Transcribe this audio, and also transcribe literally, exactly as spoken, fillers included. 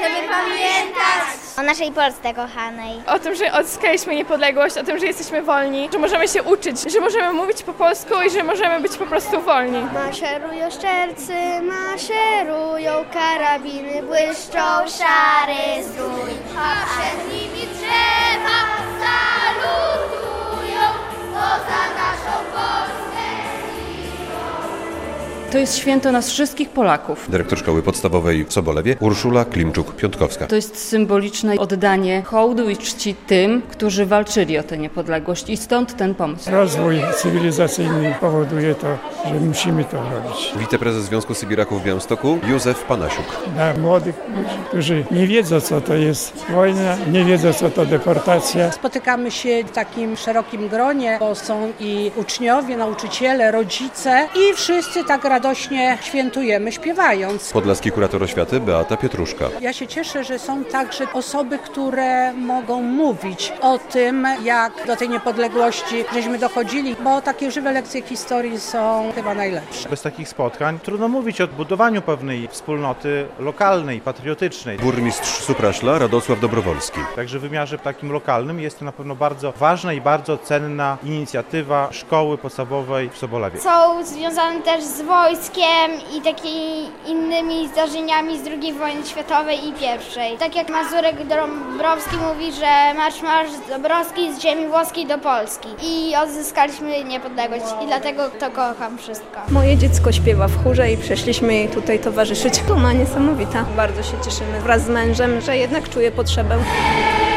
chcemy pamiętać o naszej Polsce kochanej. O tym, że odzyskaliśmy niepodległość, o tym, że jesteśmy wolni, że możemy się uczyć, że możemy mówić po polsku i że możemy być po prostu wolni. Maszerują szczercy, maszerują karabiny, błyszczą szary strój, a przed nimi drzewa salutują, to za naszą Polskę. To jest święto nas wszystkich Polaków. Dyrektor Szkoły Podstawowej w Sobolewie Urszula Klimczuk-Piątkowska. To jest symboliczne oddanie hołdu i czci tym, którzy walczyli o tę niepodległość i stąd ten pomysł. Rozwój cywilizacyjny powoduje to, że musimy to robić. Wiceprezes Związku Sybiraków w Białymstoku Józef Panasiuk. Dla młodych ludzi, którzy nie wiedzą, co to jest wojna, nie wiedzą, co to deportacja. Spotykamy się w takim szerokim gronie, bo są i uczniowie, nauczyciele, rodzice i wszyscy tak radośnie świętujemy, śpiewając. Podlaski kurator oświaty Beata Pietruszka. Ja się cieszę, że są także osoby, które mogą mówić o tym, jak do tej niepodległości żeśmy dochodzili, bo takie żywe lekcje historii są chyba najlepsze. Bez takich spotkań trudno mówić o budowaniu pewnej wspólnoty lokalnej, patriotycznej. Burmistrz Supraśla Radosław Dobrowolski. Także w wymiarze takim lokalnym jest to na pewno bardzo ważna i bardzo cenna inicjatywa szkoły podstawowej w Sobolewie. Są związane też z wojskiem i takimi innymi zdarzeniami z drugiej wojny światowej i pierwszej. Tak jak Mazurek Dąbrowski mówi, że marsz marsz Dąbrowski z ziemi włoskiej do Polski. I odzyskaliśmy niepodległość i dlatego to kocham wszystko. Moje dziecko śpiewa w chórze i przyszliśmy jej tutaj towarzyszyć. Duma niesamowita. Bardzo się cieszymy wraz z mężem, że jednak czuje potrzebę